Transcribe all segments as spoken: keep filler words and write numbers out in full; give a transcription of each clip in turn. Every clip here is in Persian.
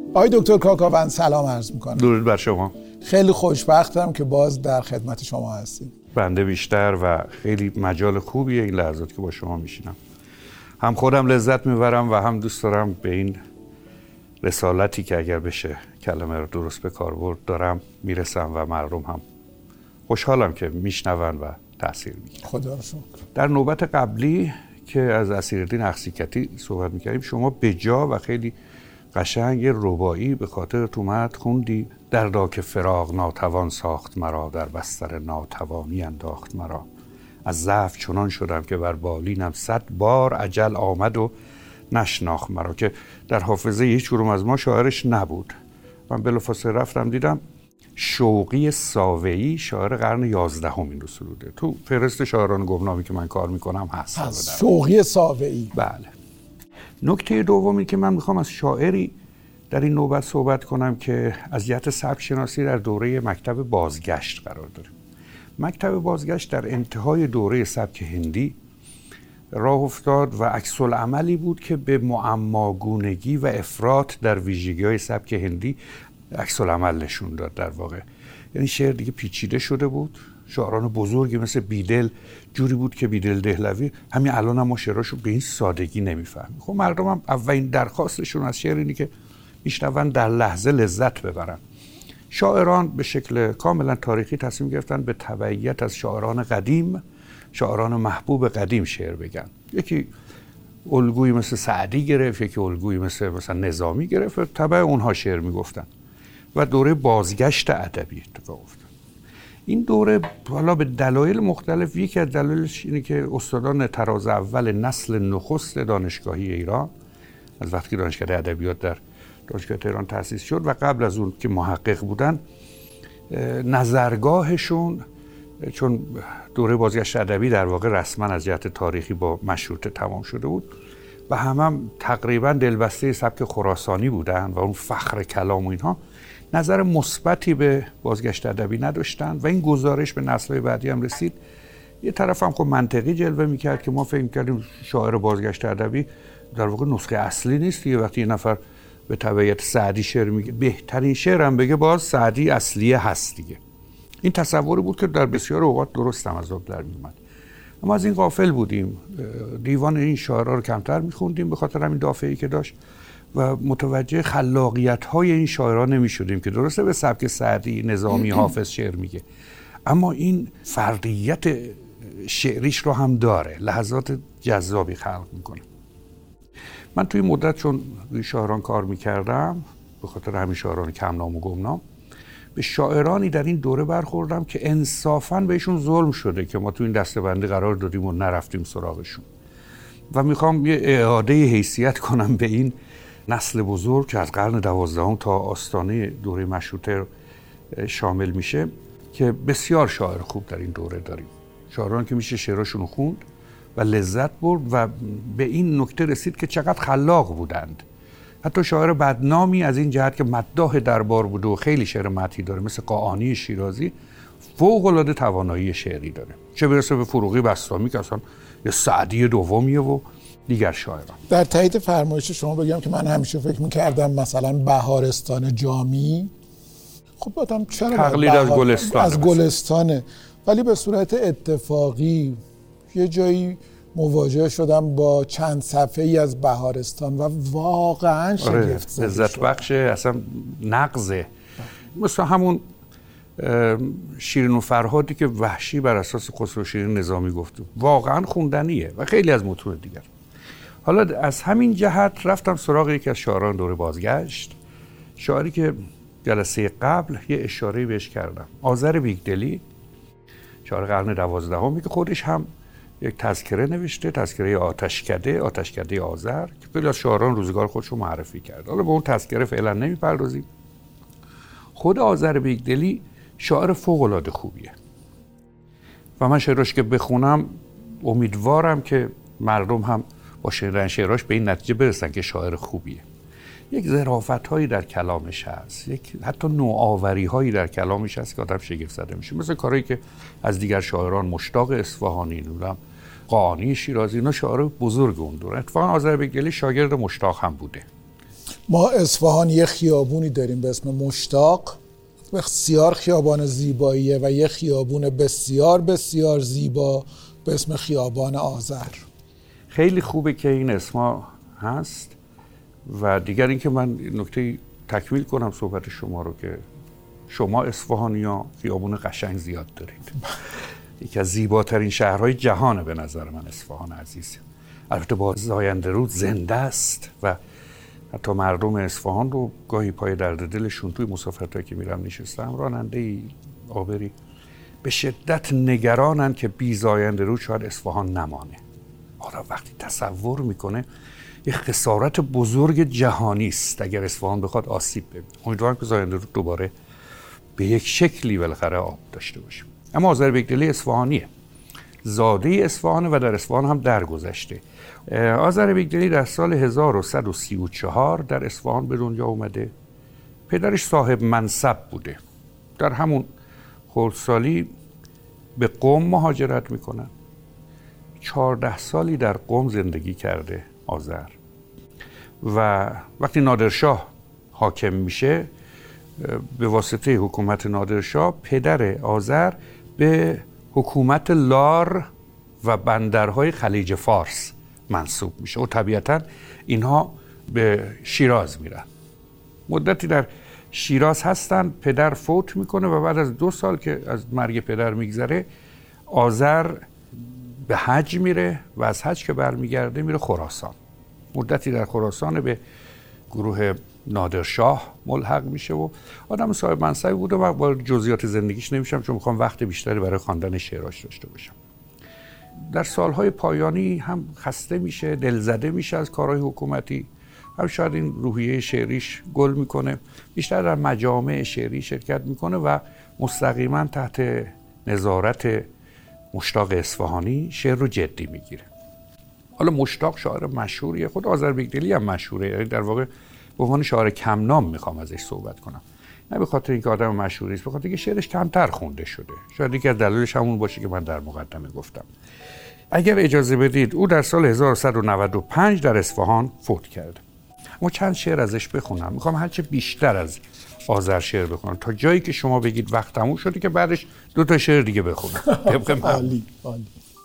آقای دکتر کاکاوند سلام عرض میکنم. درود بر شما. خیلی خوشبختم که باز در خدمت شما هستیم. بنده بیشتر و خیلی مجال خوبیه این لحظات که با شما میشینم. هم خودم لذت میبرم و هم دوست دارم به این رسالتی که اگر بشه کلمه رو درست به کار برد دارم میرسم و مردم هم خوشحالم که میشنون و تأثیر میگیرن. خدا رو شکر. در نوبت قبلی که از اسیرالدین اخضیکتی صحبت میکردیم شما به جا و خیلی قشنگ ربایی به خاطر اومد خوندی: دردا که فراق ناتوان ساخت مرا، در بستر ناتوانی انداخت مرا. از ضعف چنان شدم که بر بالینم صد بار اجل آمد و نشناخت مرا، که در حافظه هیچ کدوم از ما شاعرش نبود. من بلافاصله رفتم دیدم شوقی ساویی شاعر قرن یازدهم این رو سروده. تو فهرست شاعران گمنامی که من کار میکنم هست. هست شوقی ساویی. بله. نکته دومی که من میخوام از شاعری در این نوبت صحبت کنم که از جهت سبک شناسی در دوره مکتب بازگشت قرار داره. مکتب بازگشت در انتهای دوره سبک هندی راه افتاد و عکس العملی بود که به معماگونگی و افراط در ویژگی‌های سبک هندی عکس العمل نشون داد. در واقع یعنی شعر دیگه پیچیده شده بود. شاعران بزرگی مثل بیدل جوری بود که بیدل دهلوی همین الان هم ما شعراشو به این سادگی نمیفهمیم. خب مردم هم اولین درخواستشون از شعر اینه که میشنون در لحظه لذت ببرن. شاعران به شکل کاملا تاریخی تصمیم گرفتن به تبعیت از شاعران قدیم، شاعران محبوب قدیم شعر بگن. یکی الگویی مثل سعدی گرفت، یکی الگویی مثل مثلا نظامی گرفت و تبع اونها شعر میگفتن و دوره بازگشت ادبی اتفاق افتاد. این دوره حالا به دلایل مختلف، یکی از دلایلش اینه که استادان طراز اول نسل نخست دانشگاهی ایران از وقتی دانشکده ادبیات در دانشگاه تهران تأسیس شد و قبل از اون که محقق بودن، نظرگاهشون، چون دوره بازگشت ادبی در واقع رسما از جهت تاریخی با مشروطه تمام شده بود و هم هم تقریبا دلبسته سبک خراسانی بودن و اون فخر کلام و اینها، نظر مثبتی به بازگشت ادبی نداشتن و این گزارش به نسل‌های بعدی هم رسید. یه طرف هم خب منطقی جلوه میکرد که ما فکر می‌کردیم شاعر بازگشت ادبی در واقع نسخه اصلی نیست. یه وقتی یه نفر به تبعیت سعدی شعر میگه، بهترین شعر هم بگه باز سعدی اصلیه هست دیگه. این تصوری بود که در بسیار اوقات درست هم از آب در میومد. اما از این غافل بودیم. دیوان این شاعرها رو کمتر میخوندیم به خاطر همین دافعی که داشت و متوجه خلاقیت‌های این شاعران نمی‌شدیم که درسته به سبک سعدی، نظامی، حافظ شعر میگه، اما این فردیت شعریش رو هم داره، لحظات جذابی خلق میکنه. من توی مدت چون روی شاعران کار میکردم، به خاطر همین شاعران کم نام و گمنام، به شاعرانی در این دوره برخوردم که انصافاً بهشون ظلم شده که ما توی این دسته‌بندی قرار دادیم و نرفتیم سراغشون و میخوام یه اعاده حیثیت کنم به این نسل بزرگ که از قرن دوازدهم تا آستانه دوره مشروطه شامل میشه که بسیار شاعر خوب در این دوره داریم. شاعران که میشه شعراشون خوند و لذت برد و به این نکته رسید که چقدر خلاق بودند. حتی شاعر بدنامی از این جهت که مداح دربار بوده و خیلی شعر مدحی داره مثل قاآنی شیرازی، فوق‌العاده توانایی شعری داره، چه برسه به فروغی بسطامی که اصلا یه سعدی دومیه و دیگر شاعران. در تایید فرمایش شما بگم که من همیشه فکر می‌کردم مثلا بهارستان جامی، خب آدم چرا تقلید از گلستان از گلستانه، ولی به صورت اتفاقی یه جایی مواجه شدم با چند صفحه‌ای از بهارستان و واقعا شگفت زده لذت بخشه، اصلا نقضه. مثلا همون شیرین و فرهادی که وحشی بر اساس خسرو شیرین نظامی گفته، واقعا خوندنیه و خیلی از متون دیگر. حالا از همین جهت رفتم سراغ یکی از شاعران دوره بازگشت، شاعری که جلسه قبل یه اشاره بهش کردم، آذر بیگدلی، شاعر قرن دوازدهمی که خودش هم یک تذکره نوشته، تذکره آتشکده، آتشکده آذر، که خیلی از شاعران روزگار خودش رو معرفی کرد. حالا به اون تذکره فعلا نمیپردازیم. خود آذر بیگدلی شاعر فوق‌العاده خوبیه و من شعراش که بخونم امیدوارم که مردم هم با شنیدن شعراش به این نتیجه برسن که شاعر خوبیه. یک ظرافت‌هایی در کلامش هست، یک حتی نوآوری‌هایی در کلامش هست که آدم شگفت زده میشه، مثل کاری که از دیگر شاعران، مشتاق اصفهانی، نورم قاآنی شیرازی، اینا شاعر بزرگ اون دوره. اتفاقا آذر بیگدلی شاگرد مشتاق هم بوده. ما اصفهان یه خیابونی داریم به اسم مشتاق، بسیار خیابان زیباییه، و یه خیابون بسیار بسیار زیبا به اسم خیابان آذر. خیلی خوبه که این اسما هست. و دیگر اینکه من نکته تکمیل کنم صحبت شما رو که شما اصفهانی‌ها خیابون قشنگ زیاد دارید. یکی از زیباترین شهرهای جهانه به نظر من اصفهان عزیز. البته با زاینده رود زنده است و حتی مردم اصفهان رو گاهی پای درد دلشون توی مسافرتایی که میرم نشستم، راننده‌ای آبری به شدت نگرانن که بی زاینده رود شاید اصفهان نمانه. آدم وقتی تصور میکنه یه خسارت بزرگ جهانی است اگر اصفهان بخواد آسیب ببینه. امیدوارم که زاینده رود دوباره به یک شکلی بالاخره آب داشته باشه. اما آذر بیگدلی اصفهانیه، زاده اصفهانه و در اصفهان هم درگذشته. آذر بیگدلی در سال هزار و صد و سی و چهار در اصفهان به دنیا اومده. پدرش صاحب منصب بوده. در همون خردسالی به قم مهاجرت میکنن. چهارده سالی در قم زندگی کرده آذر و وقتی نادرشاه حاکم میشه به واسطه حکومت نادرشاه پدر آذر به حکومت لار و بندرهای خلیج فارس منصوب میشه و طبیعتا اینها به شیراز میرن. مدتی در شیراز هستن، پدر فوت میکنه و بعد از دو سال که از مرگ پدر میگذره آذر به حج میره و از حج که برمیگرده میره خراسان. مدتی در خراسان به گروه نادرشاه ملحق میشه و آدم صاحب منصبی بوده و با جزئیات زندگیش نمیشم چون میخوام وقت بیشتری برای خواندن شعراش داشته باشم. در سالهای پایانی هم خسته میشه، دلزده میشه از کارهای حکومتی، هم شاید این روحیه شعریش گل میکنه، بیشتر در مجامع شعری شرکت میکنه و مستقیما تحت نظارت مشتاق اصفهانی شعر رو جدی میگیره. حالا مشتاق شاعر مشهوریه، خود آذر بیگدلی هم مشهوره، یعنی در واقع به عنوان شاعر کم نام میخوام ازش صحبت کنم، نه به خاطر اینکه آدم مشهوری است، به خاطر اینکه شعرش کمتر خونده شده. شاید یکی از دلایلش همون باشه که من در مقدمه گفتم. اگر اجازه بدید او در سال هزار و صد و نود و پنج در اصفهان فوت کرده. اما چند شعر ازش بخونم، میخوام هرچه بیشتر از آذر شعر بخونم تا جایی که شما بگید وقت تموم شده که بعدش دو تا شعر دیگه بخونم. عالی عالی.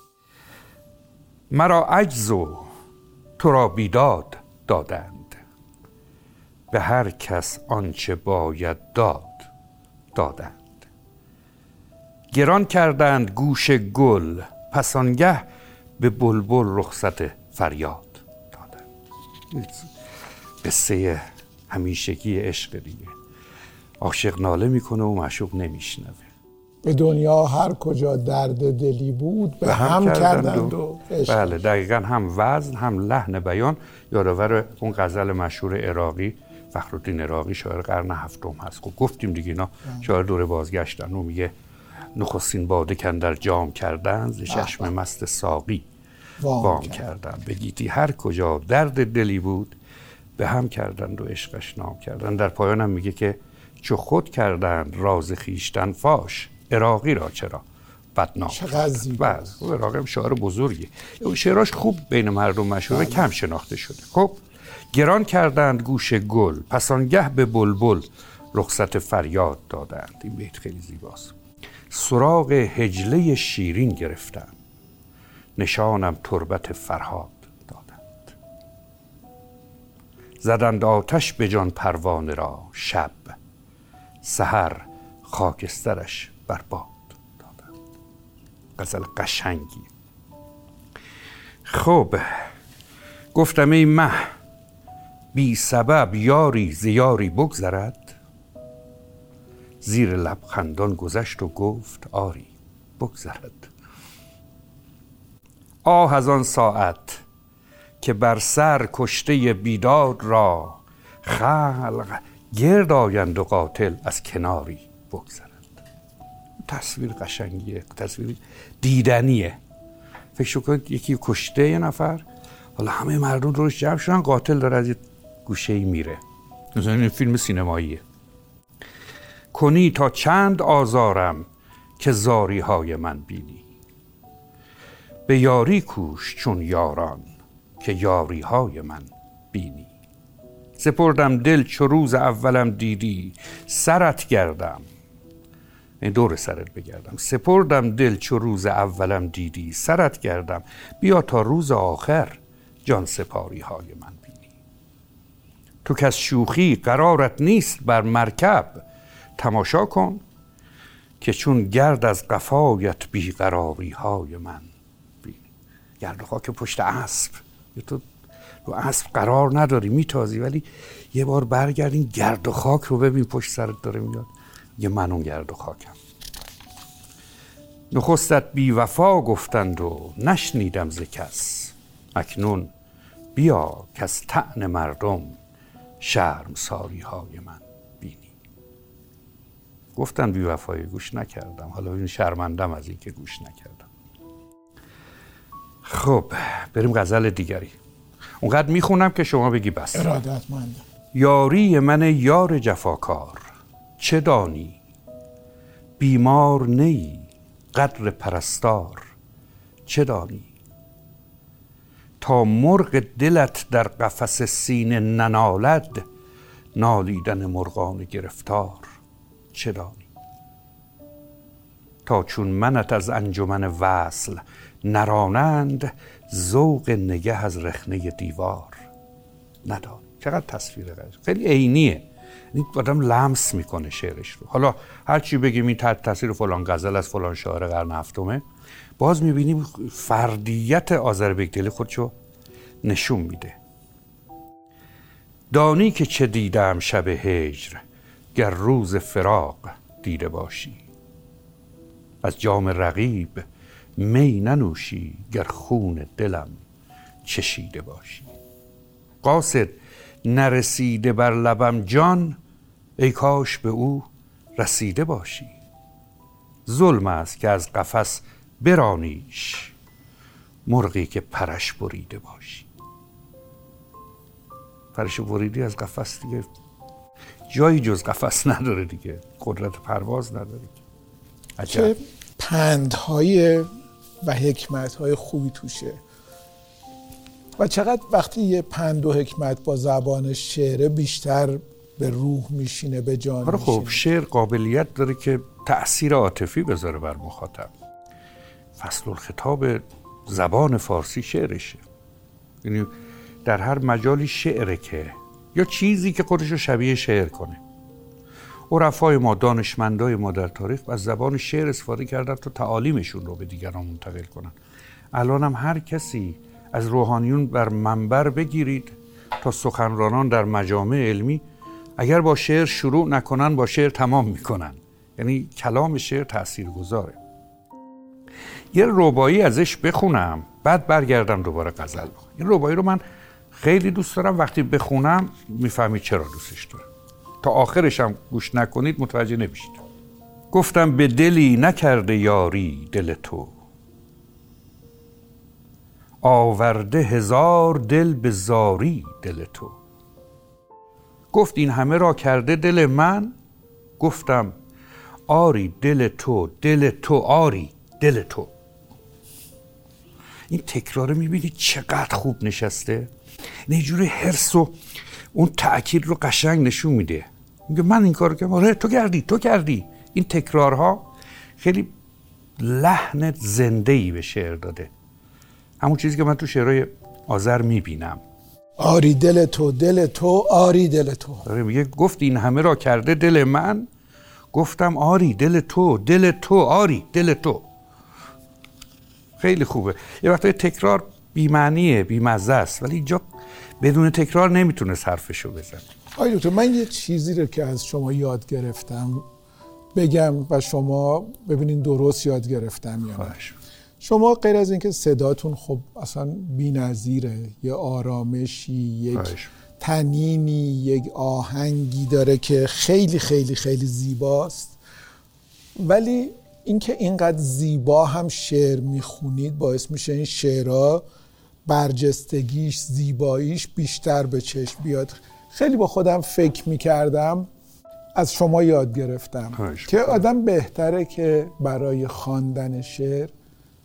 مرا عجز و تو را بیداد دادند، به هر کس آنچه باید داد دادند. گران کردند گوش گل، پس آنگه به بلبل رخصت فریاد دادند. قصه همیشگی عشق دیگه. عاشق ناله میکنه و معشوق نمیشنوه. به دنیا هر کجا درد دلی بود به, به هم, هم کردند و, و بله دقیقاً هم وزن هم لحن بیان یادآور اون غزل مشهور عراقی فخرالدین عراقی شاعر قرن هفتم هست. خب گفتیم دیگه اینا شاعر دوره بازگشتن. اون میگه نخستین باده کاندر جام کردن ز چشم مست ساقی وام, وام کردن. بگیتی هر کجا درد دلی بود به هم کردند و عشقش نام کردند. در پایان هم میگه که چو خود کردند راز خیشتن فاش، عراقی را چرا بدنام کردند. بس او عراقی هم شاعر بزرگی، شعراش خوب بین مردم مشهوره، کم شناخته شده. خب گران کردند گوش گل، پس آنگه به بلبل رخصت فریاد دادند. این بیت خیلی زیباست. سراغ هجله شیرین گرفتم، نشانم تربت فرهاد دادند. زدند آتش به جان پروانه را، شب سحر خاکسترش بر باد دادند. غزل قشنگی. خب گفتم ای مه بی سبب یاری ز یاری بگذرد، زیر لب خندان گذشت و گفت آری بگذرد. آه از آن ساعت که بر سر کشته بیداد را، خلق گرد آیند و قاتل از کناری بگذرد. تصویر قشنگیه، تصویر دیدنیه. فکر کنید یکی کشته یه نفر، حالا همه مردم روش جمع شدن، قاتل داره از یه گوشه‌ای میره. مثلا این فیلم سینماییه. کنی تا چند آزارم که زاری های من بینی، به یاری کوش چون یاران که یاری های من بینی. سپردم دل چو روز اولم دیدی، سرت گردم، این دور سرت بگردم. سپردم دل چو روز اولم دیدی، سرت گردم، بیا تا روز آخر جان سپاری های من بینی. تو که از شوخی قرارت نیست بر مرکب، تماشا کن که چون گرد از قفایت بیقراری های من بینی. گرد و خاک پشت اسب، تو رو اسب قرار نداری میتازی، ولی یه بار برگردین گرد و خاک رو ببین پشت سرت داره میاد، یه من اون گرد و خاکم. نخستت بی وفا گفتند و نشنیدم ز کس، اکنون بیا که از طعن مردم شرمساری های من بینی. گفتن بی وفایی، گوش نکردم، حالا این شرمندم از این که گوش نکردم. خب بریم غزل دیگری. اونقدر میخونم که شما بگی بس. ارادتمندم. یاری من یار جفاکار، چه دانی بیمار نیی قدر پرستار، چه دانی تا مرغ دلت در قفس سینه ننالد، نالیدن مرغان گرفتار، چه دانی تا چون منت از انجمن وصل نرانند، ذوق نگه از رخنه دیوار ندانی. چقدر تصویر قشنگ، خیلی عینیه، این آدم لمس میکنه شعرش رو. حالا هر چی بگیم این تحت تاثیر فلان غزل از فلان شاعر قرن هفتمه، باز میبینیم فردیت آذربیگدلی خودشو نشون میده. دانی که چه دیدم شب هجر، گر روز فراق دیده باشی، از جام رقیب می ننوشی، گر خون دلم چشیده باشی. قاصد نرسیده بر لبم جان، ای کاش به او رسیده باشی. ظلم است که از قفس برانیش، مرغی که پرش بریده باشی. پرش بریدی از قفس دیگه جایی جز قفس نداره دیگه، قدرت پرواز نداره. چه پندهای و حکمتهای خوبی توشه و چقدر وقتی یه پند و حکمت با زبان شعر بیشتر به روح میشینه، به جان میشینه. خب شعر قابلیت داره که تأثیر عاطفی بذاره بر مخاطب. فصل الخطاب زبان فارسی شعرشه، یعنی در هر مجالی شعره که یا چیزی که خودشو شبیه شعر کنه. عرفای ما، دانشمندای ما در تاریخ از زبان شعر استفاده کردن تا تعالیمشون رو به دیگران منتقل کنن. الان هم هر کسی از روحانیون بر منبر بگیرید تا سخنرانان در مجامع علمی، اگر با شعر شروع نکنن با شعر تمام میکنن. یعنی کلام شعر تأثیر گذاره. یه رباعی ازش بخونم بعد برگردم دوباره غزل بخونم. این رباعی رو من خیلی دوست دارم، وقتی بخونم میفهمید چرا دوستش دارم. تا آخرش هم گوش نکنید متوجه نمیشید. گفتم به دلی نکرده یاری دل تو، آورده هزار دل به زاری دل تو. گفت این همه را کرده دل من، گفتم آری دل تو، دل تو آری دل تو. این تکرار میبینید چقدر خوب نشسته، یه جوری حرص و اون تأکید رو قشنگ نشون میده. میگه من این کارو کردم، آره تو کردی تو کردی. این تکرارها خیلی لحن زنده‌ای به شعر داده، همون چیزی که من تو شعرهای آذر میبینم. آری دل تو، دل تو آری دل تو. آره میگه گفت این همه را کرده دل من، گفتم آری دل تو، دل تو آری دل تو. خیلی خوبه. یه وقتای تکرار بی‌معنیه، بی‌مزه است، ولی اینجا بدون تکرار نمیتونه حرفشو بزنه. آقای دکتر، من یه چیزی رو که از شما یاد گرفتم بگم و شما ببینین درست یاد گرفتم یا نه. شما غیر از اینکه صداتون خب اصلا بی‌نظیره، یه آرامشی، یک خواهش. تنینی، یک آهنگی داره که خیلی خیلی خیلی زیباست، ولی اینکه اینقدر زیبا هم شعر میخونید باعث میشه این شعرها برجستگیش، زیباییش بیشتر به چشم بیاد. خیلی با خودم فکر میکردم، از شما یاد گرفتم که آدم بهتره که برای خواندن شعر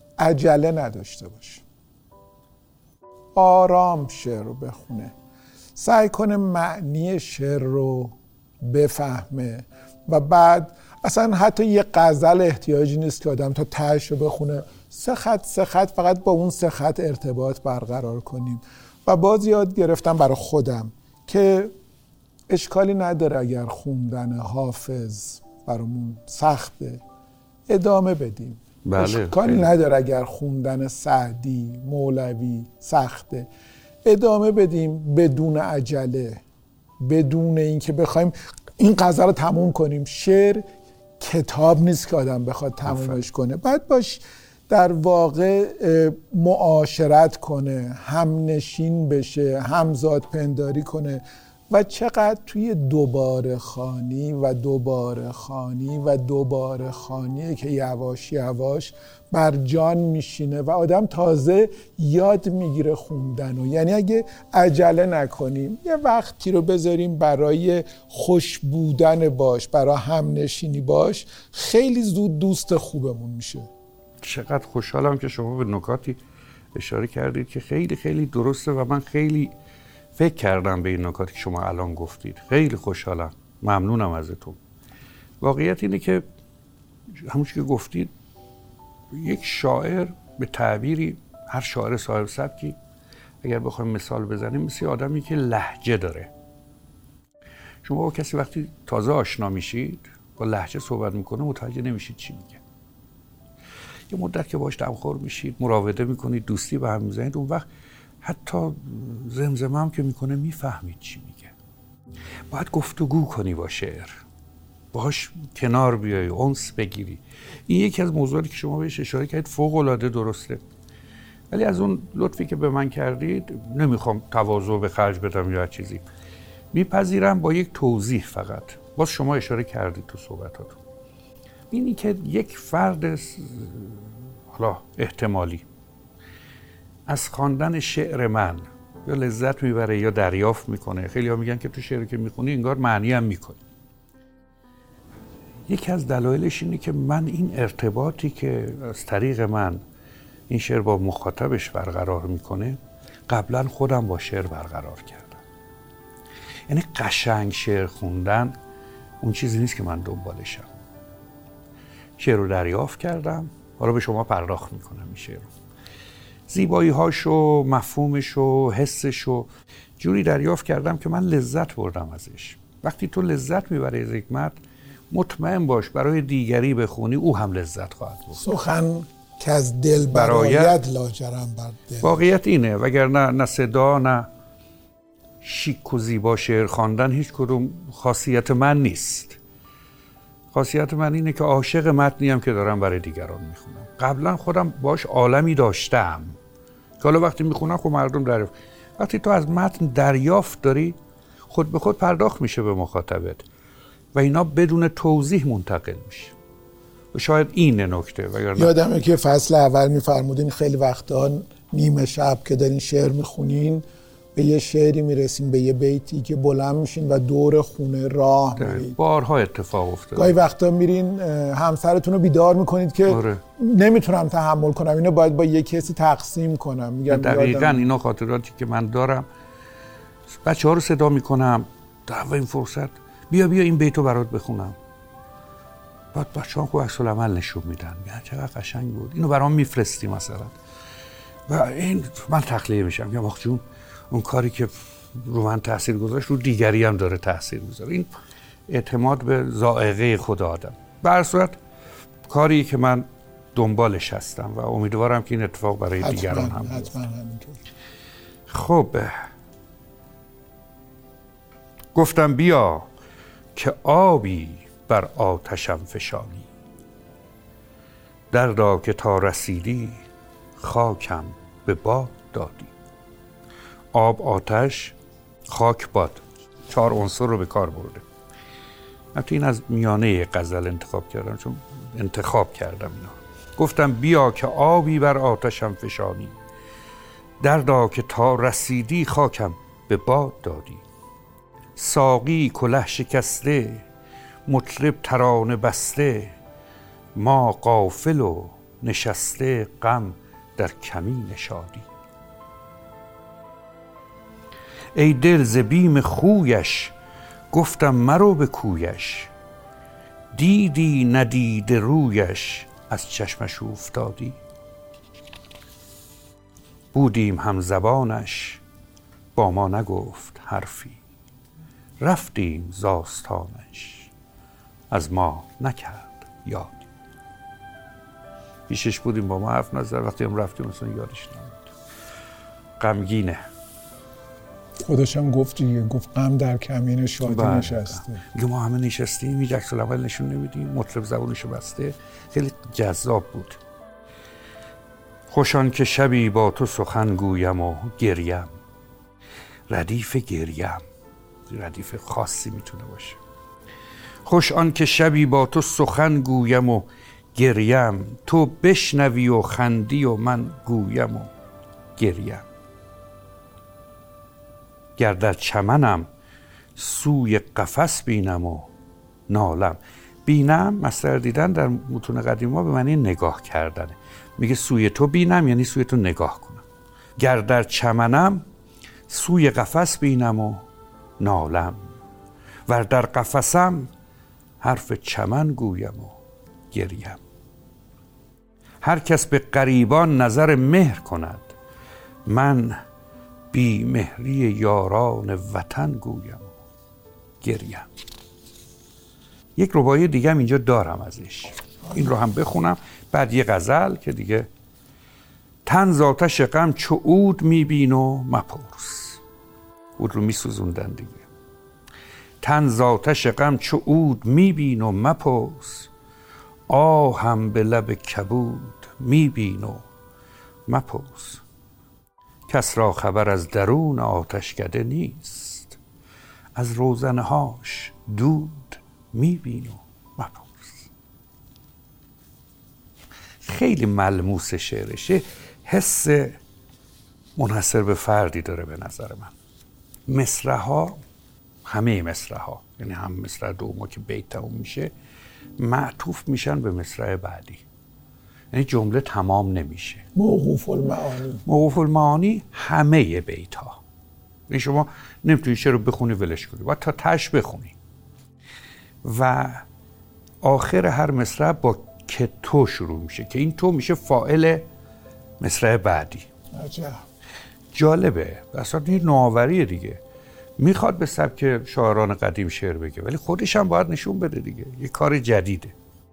عجله نداشته باشه، آرام شعر رو بخونه، سعی کنه معنی شعر رو بفهمه و بعد اصلا حتی یه غزل احتیاجی نیست که آدم تا تهش رو بخونه، سه خط سه خط فقط با اون سه خط ارتباط برقرار کنیم. و باز یاد گرفتم برای خودم که اشکالی نداره اگر خوندن حافظ برامون سخته، ادامه بدیم. بله. اشکالی خیلی. نداره اگر خوندن سعدی، مولوی سخته، ادامه بدیم بدون عجله، بدون اینکه بخوایم این غزل رو تموم کنیم. شعر کتاب نیست که آدم بخواد تمومش کنه، بعد باش در واقع معاشرت کنه، همنشین بشه، همزاد پنداری کنه. و چقدر توی دوباره خوانی و دوباره خوانی و دوباره خوانیه که یواش یواش بر جان میشینه و آدم تازه یاد میگیره خوندن. و یعنی اگه عجله نکنیم، یه وقتی رو بذاریم برای خوش بودن باش، برای همنشینی باش، خیلی زود دوست خوبمون میشه. چقدر خوشحالم که شما به نکاتی اشاره کردید که خیلی خیلی درسته و من خیلی فکر کردم به این نکاتی که شما الان گفتید. خیلی خوشحالم، ممنونم ازتون. واقعیت اینه که همونش که گفتید، یک شاعر به تعبیری، هر شاعر صاحب سبکی اگر بخوایم مثال بزنیم، مثل آدمی که لهجه داره. شما با کسی وقتی تازه آشنا میشید با لهجه صحبت میکنه متوجه نمیشید چی میگه. یه مدت که باهاش دمخور میشید، مراوده میکنید، دوستی به هم میزنید، اون وقت حتی زمزمه هم که میکنه میفهمید چی میگه. باید گفتگو کنی با شعر، باهاش کنار بیای، انس بگیری. این یکی از موضوعاتی که شما بهش اشاره کردید فوق العاده درسته. ولی از اون لطفی که به من کردید، نمیخوام تواضع به خرج بدم یا چیزی، میپذیرم با یک توضیح فقط. باز شما اشاره کردید تو صحبتاتون، اینی که یک فرد حالا احتمالی از خواندن شعر من یا لذت میبره یا دریافت میکنه. خیلی ها میگن که تو شعری که میخونی انگار معنی هم میکنی. یکی از دلایلش اینه که من این ارتباطی که از طریق من این شعر با مخاطبش برقرار میکنه، قبلا خودم با شعر برقرار کردم. یعنی قشنگ شعر خوندن اون چیزی نیست که من دنبالشم. شعر رو دریافت کردم، حالا به شما پرداخت میکنم این شعر رو. زیبایی هاشو، مفهومشو، حسشو جوری دریافت کردم که من لذت بردم ازش. وقتی تو لذت میبری از یک متن، مطمئن باش برای دیگری بخونی او هم لذت خواهد برد. سخن که از دل برآید لاجرم بر دل. واقعیت اینه، وگرنه نه صدا نه شیک و زیبا شعر خواندن هیچ کدوم خاصیت من نیست. خاصیت من اینه که عاشق متنی ام که دارم برای دیگران میخونم. قبلا خودم باش عالمی داشتم که حالا وقتی میخونم خب مردم دریافت. وقتی تو از متن دریافت داری، خود به خود پرداخت میشه به مخاطبت و اینا بدون توضیح منتقل میشه. و شاید این نکته. وگرنه یادمه که فصل اول میفرمودین خیلی وقتا نیمه شب که دارین شعر میخونین، به یه شعری میرسیم، به یه بیتی که بلند میشین و دور خونه راه میرید. بارها اتفاق افتاده. گاهی وقتا میرین همسرتون رو بیدار میکنید که آره. نمیتونم تحمل کنم، اینو باید با یه کسی تقسیم کنم. میگم دقیقاً اینا خاطراتی که من دارم. بچه ها رو صدا میکنم، در این فرصت بیا بیا این بیتو برات بخونم. بعد بچه ها خوب عکس العمل نشون میدن، میگن چقدر قشنگ بود، اینو برام میفرستی مثلا. و این من تخلیه میشم، میگم آخ جون، اون کاری که رو من تاثیر گذاشت رو دیگری هم داره تاثیر میذاره. این اعتماد به ذائقه خود آدم. به هر صورت کاری که من دنبالش هستم و امیدوارم که این اتفاق برای حتما، دیگران هم حتما همینطور. خب گفتم بیا که آبی بر آتشم فشانی، دردا که تا رسیدی خاکم به باد دادی. آب، آتش، خاک، باد، چهار عنصر رو به کار برده. من تو این از میانه غزل انتخاب کردم، چون انتخاب کردم اینا. گفتم بیا که آبی بر آتشم فشانی، دردا که تا رسیدی خاکم به باد دادی. ساقی کله شکسته، مطرب ترانه بسته، ما غافل و نشسته غم در کمین شادی. ای دل ز بیم خویش گفتم مرو به کویش. دیدی ندیده رویش از چشمش افتادی. بودیم هم زبانش با ما نگفت حرفی. رفتیم ز آستانش از ما نکرد یادی. پیشش بودیم با ما حرف نزد، وقتی هم رفتیم اصلا یادش نمود. غمگینه. خودش هم گفت دیگه، گفت غم در کمین شادی نشسته. میگه ما همه نشستیم یک عکس العمل نشون نمیدیم، مطرب زبونشو بسته. خیلی جذاب بود. خوشان که شبی با تو سخن گویم و گریم. ردیف گریم ردیف خاصی میتونه باشه. خوش آن که شبی با تو سخن گویم و گریم. تو بشنوی و خندی و من گویم و گریم. گر در چمنم سوی قفس بینم و نالم. بینم مصدر دیدن در متون قدیما به معنی نگاه کردنه. میگه سوی تو بینم یعنی سوی تو نگاه کنم. گر در چمنم سوی قفس بینم و نالم. ور در قفسم حرف چمن گویم و گریم. هر کس به غریبان نظر مهر کند. من بی مهری یاران وطن گویم و گریم. یک رباعی دیگه هم اینجا دارم ازش، این رو هم بخونم بعد یه غزل که دیگه. تن ز آتش غم چو عود میبین و مپرس. عود رو میسوزوندن دیگه. تن ز آتش غم چو عود میبین و مپرس. آهم به لب کبود میبین و مپرس. کس را خبر از درون آتشکده نیست. از روزنهاش دود میبین و مپرس. خیلی ملموس شعرشه، حس منحصر به فردی داره به نظر من. مصرع‌ها، همه مصرع‌ها، یعنی هم مصرع دوم که بیت تموم میشه معطوف میشن به مصرع بعدی، یعنی جمله تمام نمیشه. موقوف المعانی. موقوف المعانی همه بیت ها، یعنی شما نمیتونی شعر رو بخونی ولش کنی، باید تا تش بخونی. و آخر هر مصرع با که تو شروع میشه که این تو میشه فاعل مصرع بعدی. عجب. جالبه، اصلا این نوآوریه دیگه. میخواد به سبک شاعران قدیم شعر بگه ولی خودش هم باید نشون بده دیگه، یه کار جدیده.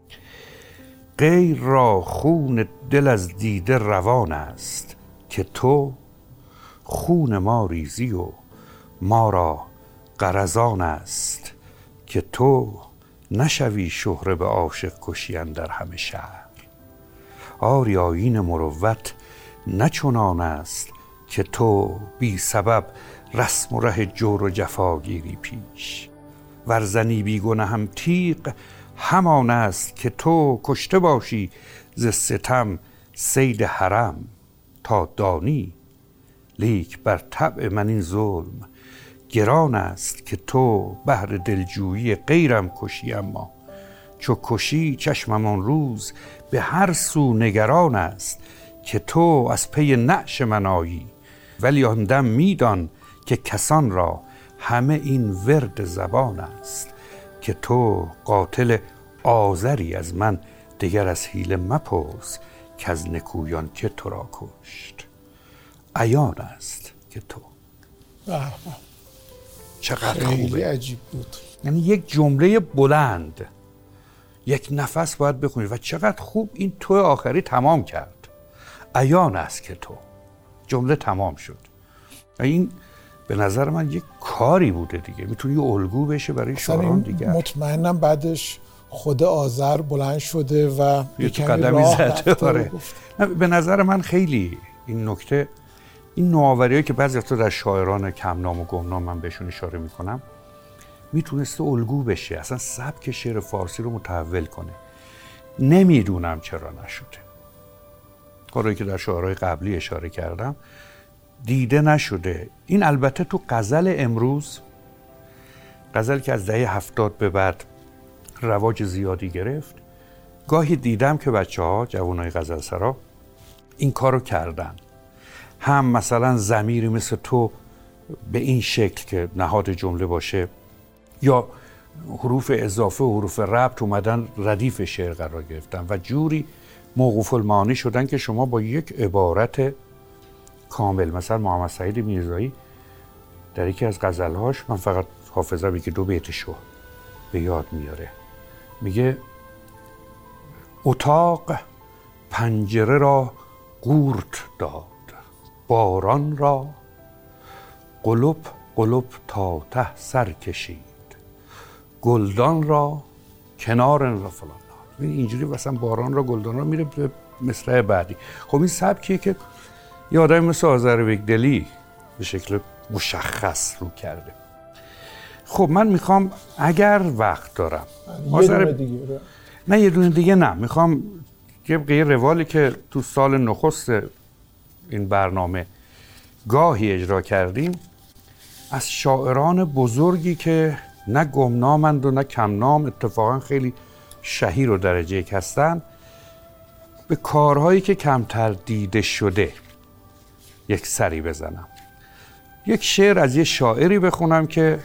غیر را خون دل از دیده روان است که تو خون ما ریزی و ما را غرضان است که تو نشوی شهره به عاشق کشی اندر همه شهر. آری آیین مروت نه چنان است که تو بی سبب رسم و ره جور و جفاگیری پیش. ورزنی بی گنه هم تیغ همان است که تو کشته باشی ز ستم صید حرم تا دانی. لیک بر طبع من این ظلم گران است که تو بهر دلجویی غیرم کشی. اما چو کشی چشمم آن روز به هر سو نگران است که تو از پی نعش من آیی. ولی آن دم میدان که کسان را همه این ورد زبان است که تو قاتل آزری از من دگر از حیله مپرس که از نکویان که تو را کشت. عیان است که تو. چقدر خیلی خوبه، عجیب بود. یعنی یک جمله بلند یک نفس باید بخونید و چقدر خوب این تو آخری تمام کرد. عیان است که تو، جمله تمام شد. و این به نظر من یک کاری بوده دیگه، میتونه یه الگو بشه برای شاعران دیگه. مطمئنم بعدش خود آذر بلند شده و یه قدمی زده. به نظر من خیلی این نکته، این نوآوری‌هایی که بعضی وقتا در شاعران کم نام و گمنام من بهشون اشاره میکنم میتونسته الگو بشه، اصلا سبک شعر فارسی رو متحول کنه. نمیدونم چرا نشده. کاری که در شعرهای قبلی اشاره کردم دیده نشده. این البته تو غزل امروز، غزل که از دهه هفتاد به بعد رواج زیادی گرفت، گاهی دیدم که بچه ها جوانای غزل سرا این کارو کردن. هم مثلا ضمیری مثل تو به این شکل که نهاد جمله باشه یا حروف اضافه و حروف ربط اومدن ردیف شعر قرار گرفتن و جوری موقوف المعانی شدن که شما با یک عبارت کامل، مثلا محمد سعید میرزایی در یکی از غزلهاش، من فقط حافظه میگه دو بیتشو به یاد میاره، میگه اتاق پنجره را قورت داد، باران را قلوب قلوب تا ته سر کشید، گلدان را کنار و فلان. اینجوری مثلا باران را گلدان را میره به مصرع بعدی. خب این سبکیه که یه آدمی مثل آذر بیگدلی به شکل مشخص رو کرده. خب من میخوام اگر وقت دارم یه دونه دیگه نه یه دونه دیگه نه میخوام یه روالی که تو سال نخست این برنامه گاهی اجرا کردیم از شاعران بزرگی که نه گمنامند و نه کمنام، اتفاقا خیلی شهیر و درجه یک هستن، به کارهایی که کمتر دیده شده یک سری بزنم. یک شعر از یه شاعری بخونم که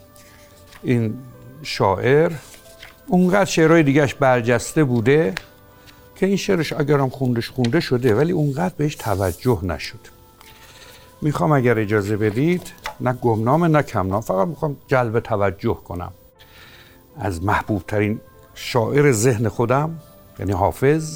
این شاعر اونقدر شعرهای دیگهش برجسته بوده که این شعرش اگرم خوندش خونده شده ولی اونقدر بهش توجه نشد. میخوام اگر اجازه بدید نه گمنام نه کمنام، فقط میخوام جلب توجه کنم از محبوب ترین شاعر ذهن خودم یعنی حافظ،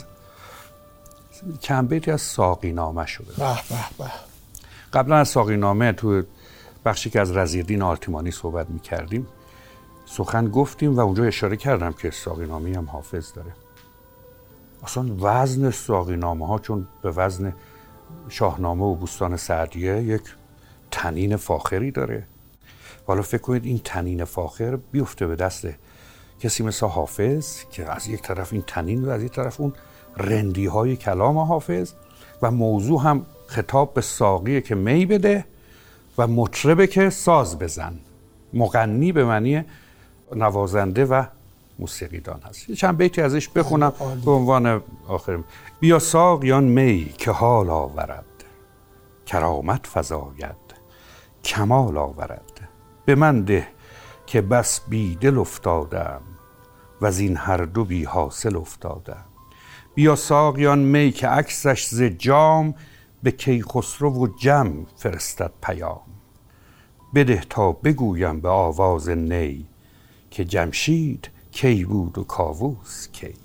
چند بیتی از ساقی نامه شده. به به به. قبلا از ساقی نامه تو بخشی که از رضی‌الدین آرتیمانی صحبت میکردیم سخن گفتیم و اونجا اشاره کردم که ساقی نامه هم حافظ داره. اصلا وزن ساقی نامه ها چون به وزن شاهنامه و بوستان سعدیه یک تنین فاخری داره. حالا فکر کنید این تنین فاخر بیفته به دست کسی مثل حافظ که از یک طرف این تنین و از یک طرف اون رندی های کلام حافظ و موضوع هم خطاب به ساقیه که می بده و مطربه که ساز بزن، مغنی به معنی نوازنده و موسیقیدان هست. یه چند بیتی ازش بخونم به عنوان آخرم. بیا ساقیان می که حال آورد، کرامت فزاید کمال آورد، به من ده که بس بی دل افتادم و از این هر دو بی حاصل افتادم. بیا ساقیان می که عکسش ز جام به کیخسرو و جم فرستد پیام. بده تا بگویم به آواز نی که جمشید کی بود و کاووس کی.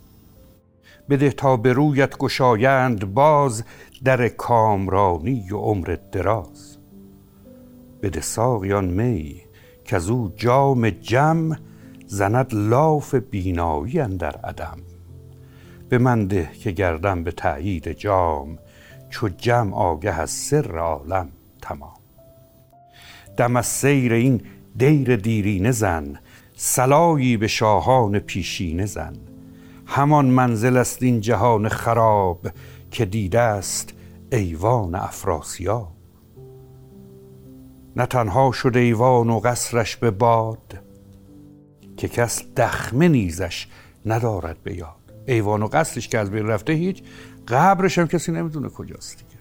بده تا به رویت گشایند باز در کامرانی و عمر دراز. بده ساقیان می که از او جام جم زند لاف بینایی اندر عدم. به من ده که گردم به تأیید جام چو جم آگه از سر عالم تمام. دم از سیر این دیر دیرینه زن، صلایی به شاهان پیشینه زن. همان منزل است این جهان خراب که دیده است ایوان افراسیاب. نه تنها شد ایوان و قصرش به باد که کس دخمه نیزش ندارد به یاد. ایوان و قصرش که از بین رفته هیچ قبرش هم کسی نمیدونه کجاست دیگه.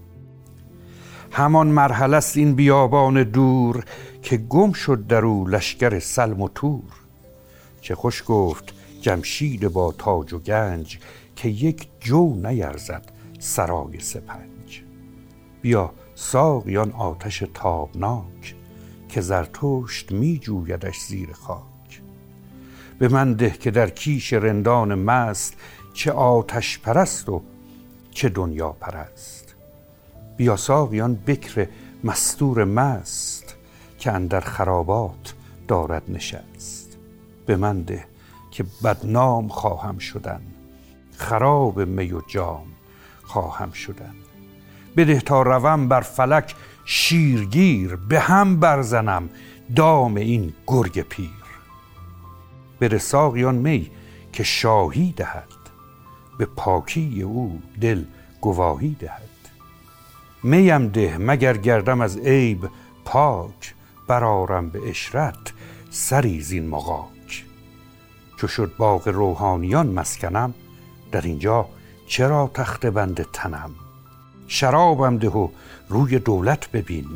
همان مرحله است این بیابان دور که گم شد در او لشکر سلم و تور. چه خوش گفت جمشید با تاج و گنج که یک جو نیرزد سرای سپنج. بیا ساقیان آتش تابناک که زرتشت می جویدش زیر خاک. به من ده که در کیش رندان مست چه آتش پرست و چه دنیا پرست. بیا ساقیان بکر مستور مست که اندر خرابات دارد نشست. به من ده که بدنام خواهم شدن، خراب می و جام خواهم شدن. بده تا روم بر فلک شیرگیر، به هم برزنم دام این گرگ پیر. بده ساقیان می که شاهی دهد، به پاکی او دل گواهی دهد. میم ده مگر گردم از عیب پاک، برارم به عشرت سری زین مغاک. چو شد باغ روحانیان مسکنم، در اینجا چرا تخت بند تنم. شرابم ده و روی دولت ببین،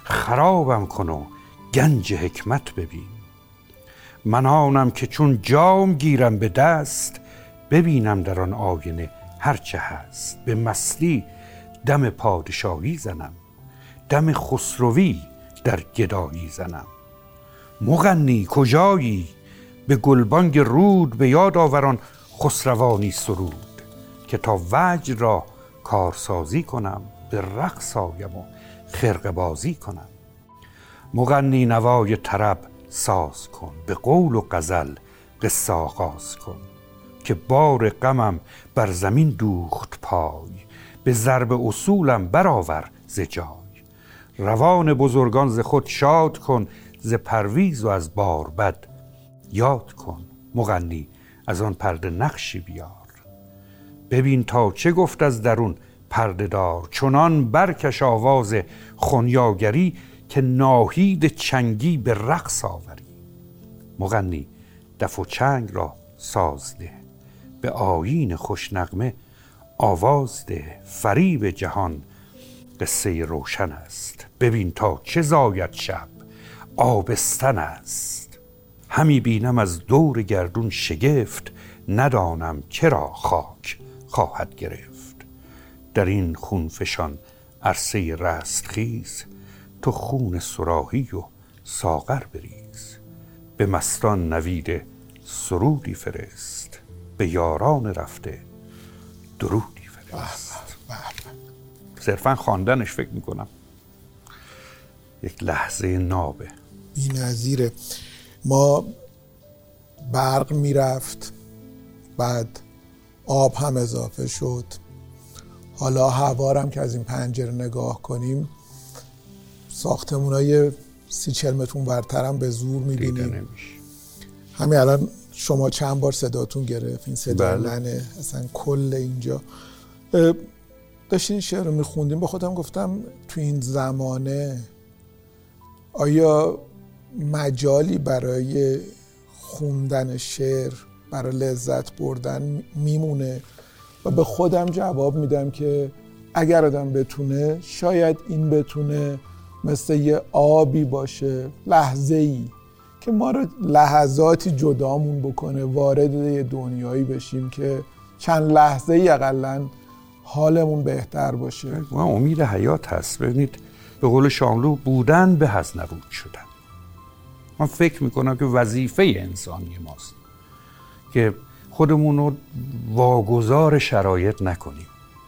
خرابم کن و گنج حکمت ببین. من آنم که چون جام گیرم به دست، ببینم در آن آینه هرچه هست. به مستی دم پادشاهی زنم، دم خسروی در گدایی زنم. مغنی کجایی؟ به گلبانگ رود، به یاد آوران خسروانی سرود. که تا وجر را کارسازی کنم، به رقص آیم و خرقه بازی کنم. مغنی نوای طرب ساز کن، به قول و غزل قصه آغاز کن. که بار غمم بر زمین دوخت پای، به ضرب اصولم برآور ز جای. روان بزرگان ز خود شاد کن، ز پرویز و از باربد یاد کن. مغنی از آن پرده نقشی بیار، ببین تا چه گفت از درون پرده دار. چنان برکش آواز خنیاگری، که ناهید چنگی به رقص آوری. مغنی دف و چنگ را ساز ده، به آیین خوشنغمه آواز ده. فریب جهان قصه روشن است، ببین تا چه زاید شب آبستن است. همی بینم از دور گردون شگفت، ندانم چرا خاک خواهد گرفت. در این خونفشان عرصه رستخیز، تو خون صراحی و ساغر بریز. به مستان نوید سرودی فرست، به یاران رفته درودی فرست. صرفا خواندنش فکر میکنم یک لحظه نابه. بی‌نظیره. ما برق میرفت، بعد آب هم اضافه شد، حالا هوا هم که از این پنجره نگاه کنیم ساختمونای سی چل متر برتر هم به زور میبینیم. همین الان شما چند بار صداتون گرفت، این صدا لنه اصلا کل اینجا. داشتین این شعر رو میخوندیم، به خودم گفتم تو این زمانه آیا مجالی برای خوندن شعر، برای لذت بردن میمونه؟ و به خودم جواب میدم که اگر آدم بتونه، شاید این بتونه مثل یه آبی باشه، لحظه‌ای که ما رو لحظاتی جدامون بکنه، وارد یه دنیایی بشیم که چند لحظه‌ای اقلن حالمون بهتر باشه. و امید حیات هست. ببینید به قول شاملو، بودن به از نبود شدن. من فکر میکنم که وظیفه انسانی ماست که خودمون رو واگذار شرایط نکنیم.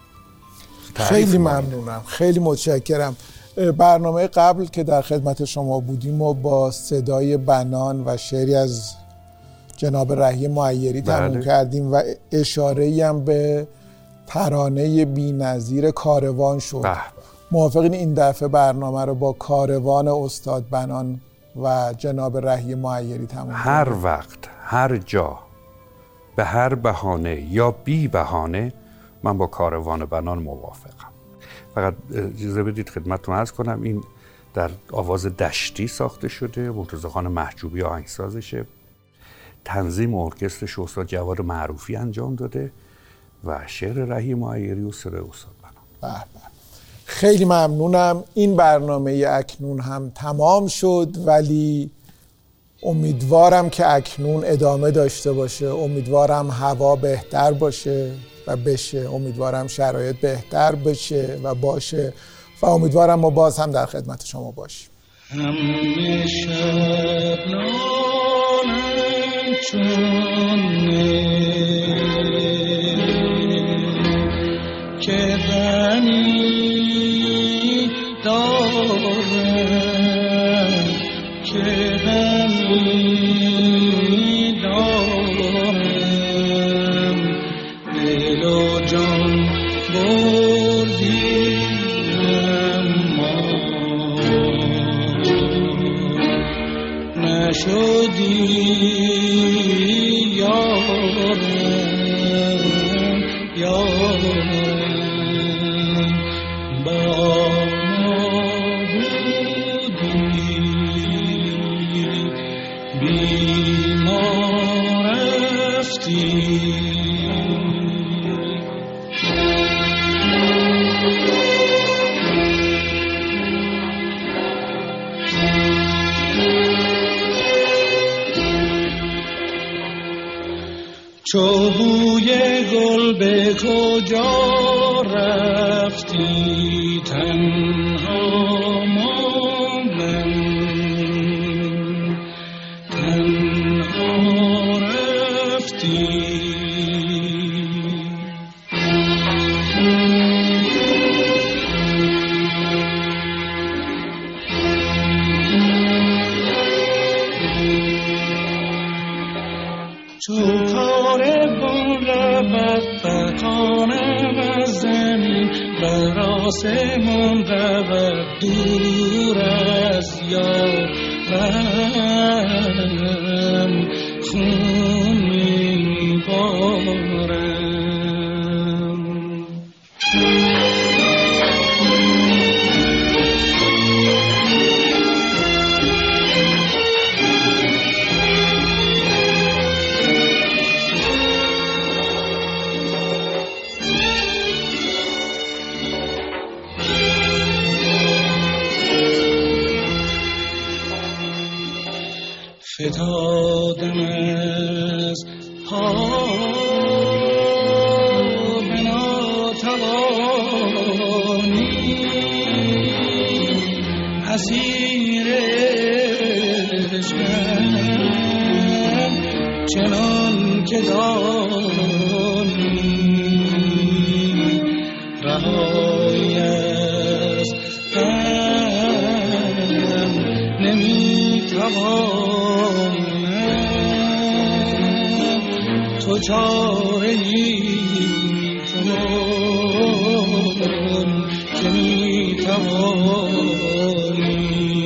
خیلی ممنونم، خیلی متشکرم. برنامه قبل که در خدمت شما بودیم و با صدای بنان و شعری از جناب رحیه معیری تموم کردیم و اشاره‌ای هم به ترانه بی‌نظیر کاروان شد. موافقین این دفعه برنامه رو با کاروان استاد بنان و جناب رحیه معیری تموم کنیم؟ هر وقت، هر جا، به هر بهانه یا بی بهانه من با کاروان بنان موافقم. فقط اجازه بدید خدمتتون عرض کنم این در آواز دشتی ساخته شده، مرتضی خان محجوبی آهنگسازشه، تنظیم ارکسترش استاد جواد معروفی انجام داده و شعر رحیه معیری و صدای استاد بنان. بله. خیلی ممنونم. این برنامه اکنون هم تمام شد، ولی امیدوارم که اکنون ادامه داشته باشه. امیدوارم هوا بهتر باشه و بشه، امیدوارم شرایط بهتر بشه و باشه و امیدوارم ما باز هم در خدمت شما باشیم. همه شبنانم چون که غمی دارم، که غمی دارم، دل و جان بردی اما نشدی یارم، یارم چو بوی گل به کجا رفتی تنها ماندم تنها رفتی چو کار بالا بدبخانم از زمین بر آسمان رود دور از یارم خون میبارم فتادم از پا به ناتوانی اسیر عشقم چنان که دانی رهایی از غم نمیتوان تو چاره‌ای کنون که میتوانی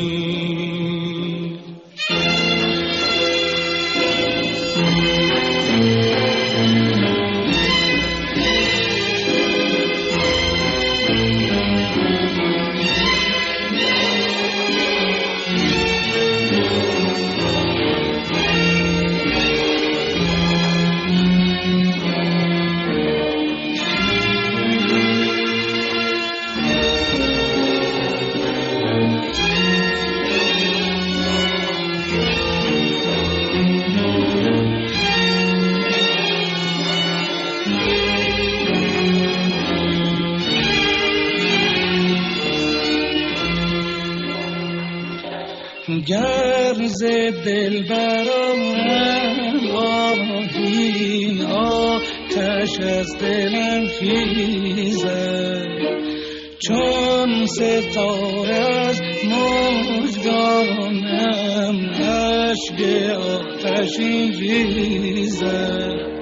گر ز دل برآرم آهی آتش از دلم خیزد چون ستاره از مژگانم اشک آتشین ریزد